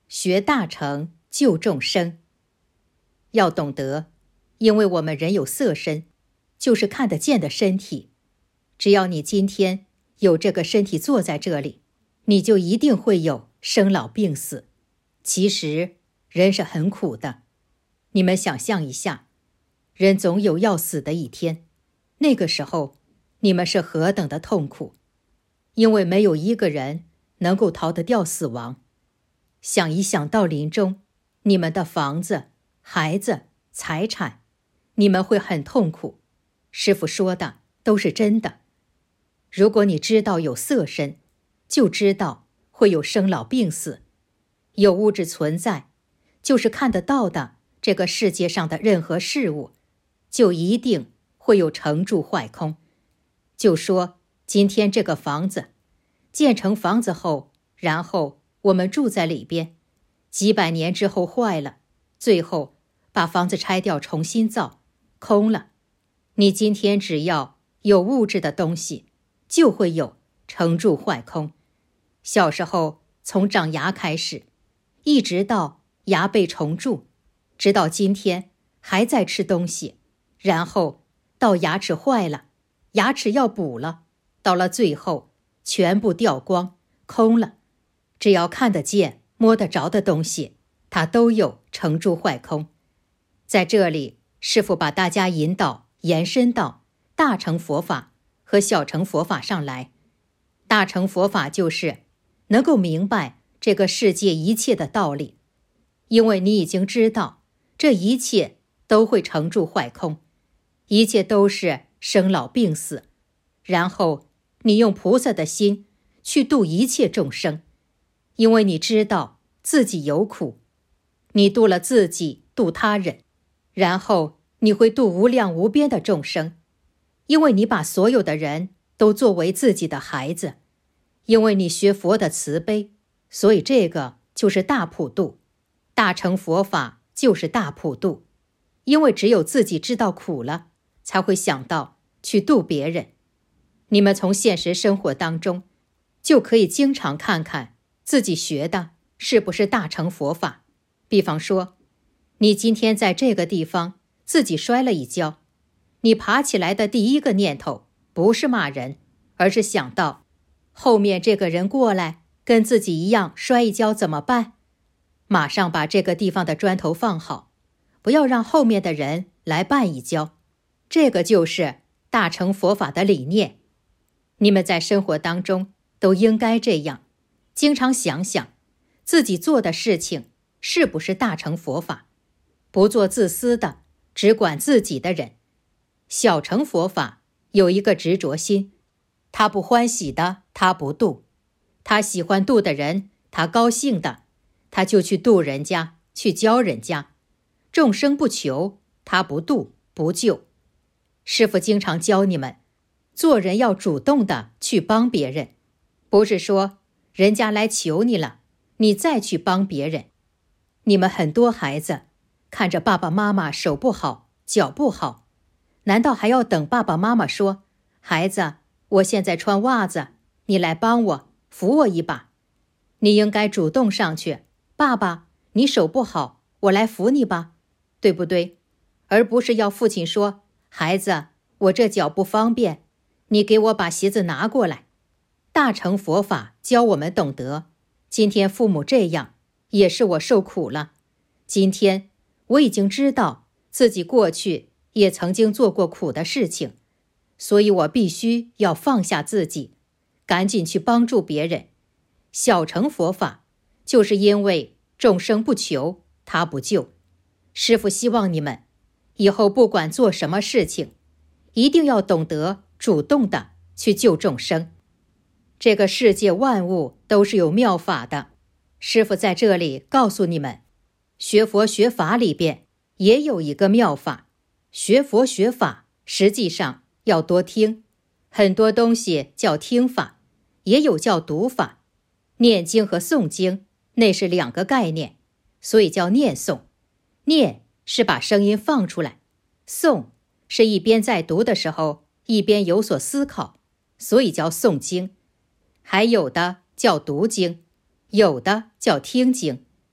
学大乘救众生。要懂得，因为我们人有色身，就是看得见的身体。只要你今天有这个身体坐在这里，你就一定会有生老病死。其实人是很苦的，你们想象一下，人总有要死的一天，那个时候你们是何等的痛苦，因为没有一个人能够逃得掉死亡。想一想到临终，你们的房子、孩子、财产，你们会很痛苦。师父说的都是真的。如果你知道有色身，就知道会有生老病死。有物质存在，就是看得到的这个世界上的任何事物，就一定会有成住坏空。就说今天这个房子建成房子后，然后我们住在里边，几百年之后坏了，最后把房子拆掉重新造，空了。你今天只要有物质的东西，就会有成住坏空。小时候从长牙开始，一直到牙被重蛀，直到今天还在吃东西，然后到牙齿坏了，牙齿要补了，到了最后全部掉光，空了。只要看得见摸得着的东西，它都有成住坏空。在这里，师父把大家引导延伸到大乘佛法和小乘佛法上来。大乘佛法就是能够明白这个世界一切的道理，因为你已经知道这一切都会成住坏空，一切都是生老病死，然后你用菩萨的心去度一切众生。因为你知道自己有苦，你度了自己，度他人，然后你会度无量无边的众生。因为你把所有的人都作为自己的孩子，因为你学佛的慈悲，所以这个就是大普度。大乘佛法就是大普度，因为只有自己知道苦了，才会想到去度别人。你们从现实生活当中就可以经常看看自己学的是不是大乘佛法。比方说，你今天在这个地方自己摔了一跤，你爬起来的第一个念头不是骂人，而是想到后面这个人过来跟自己一样摔一跤怎么办？马上把这个地方的砖头放好，不要让后面的人来绊一跤。这个就是大乘佛法的理念。你们在生活当中都应该这样，经常想想自己做的事情是不是大乘佛法，不做自私的只管自己的人。小乘佛法有一个执着心，他不欢喜的他不度，他喜欢度的人，他高兴的他就去度人家，去教人家。众生不求，他不度不救。师父经常教你们，做人要主动的去帮别人，不是说人家来求你了，你再去帮别人。你们很多孩子看着爸爸妈妈手不好，脚不好，难道还要等爸爸妈妈说，孩子，我现在穿袜子，你来帮我，扶我一把？你应该主动上去，爸爸，你手不好，我来扶你吧，对不对？而不是要父亲说，孩子，我这脚不方便，你给我把鞋子拿过来。大乘佛法教我们懂得，今天父母这样，也是我受苦了。今天我已经知道自己过去也曾经做过苦的事情，所以我必须要放下自己，赶紧去帮助别人。小乘佛法就是因为众生不求，他不救。师父希望你们以后不管做什么事情，一定要懂得主动的去救众生。这个世界万物都是有妙法的，师父在这里告诉你们，学佛学法里边也有一个妙法。学佛学法实际上要多听，很多东西叫听法，也有叫读法。念经和诵经那是两个概念，所以叫念诵。念是把声音放出来，诵是一边在读的时候一边有所思考，所以叫诵经。还有的叫读经，有的叫听经。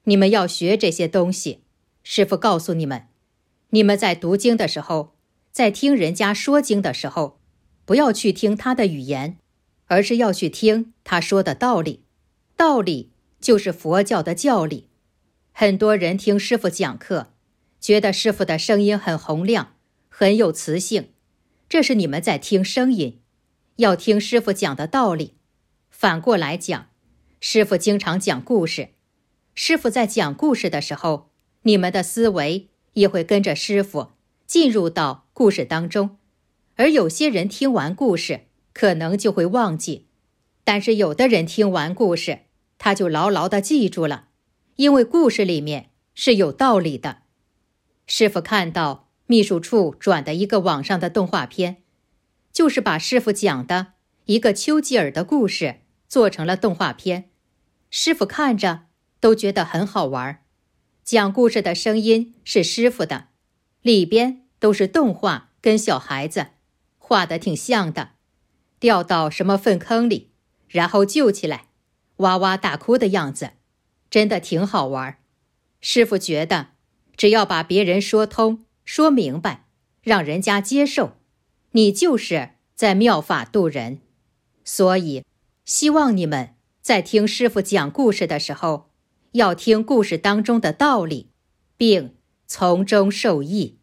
你们要学这些东西。师父告诉你们，你们在读经的时候，在听人家说经的时候，不要去听他的语言，而是要去听他说的道理。道理就是佛教的教理。很多人听师父讲课，觉得师父的声音很洪亮，很有磁性，这是你们在听声音，要听师父讲的道理。反过来讲，师父经常讲故事，师父在讲故事的时候，你们的思维也会跟着师父进入到故事当中。而有些人听完故事可能就会忘记，但是有的人听完故事他就牢牢地记住了，因为故事里面是有道理的。师父看到秘书处转的一个网上的动画片，就是把师父讲的一个丘吉尔的故事做成了动画片。师父看着都觉得很好玩，讲故事的声音是师父的，里边都是动画跟小孩子画得挺像的，掉到什么粪坑里，然后救起来，哇哇大哭的样子，真的挺好玩。师父觉得只要把别人说通说明白，让人家接受，你就是在妙法度人。所以希望你们在听师父讲故事的时候，要听故事当中的道理，并从中受益。